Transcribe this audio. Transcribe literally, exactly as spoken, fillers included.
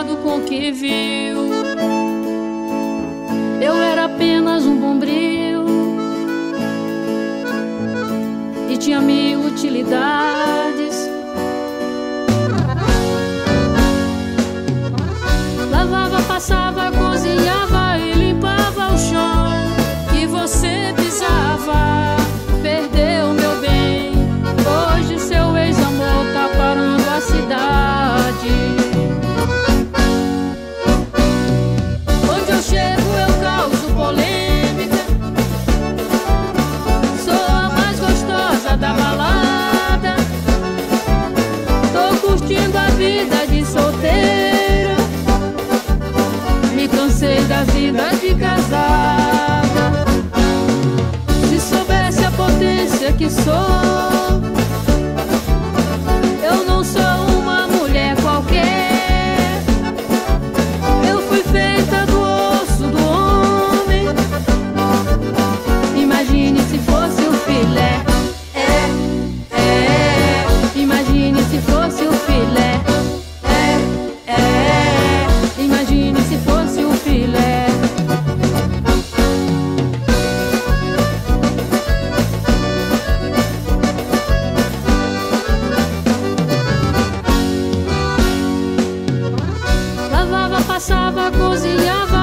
encantado com o que viu. Eu era apenas um bombril e tinha mil utilidades. Lavava, passava, cozinhava e limpava o chão que você pisava. Perdeu, meu bem, hoje seu ex-amor tá parando a cidade. Onde eu chego eu causo polêmica, sou a mais gostosa da balada. Tô curtindo a vida de solteira, me cansei da vida de casada. Se soubesse a potência que sou, eu não sou uma mulher qualquer. Eu fui feita do osso do homem. Imagine se fosse o filé. É, é. Imagine se fosse o filé. É, é. Imagine se fosse o filé. Lavava, passava, cozinhava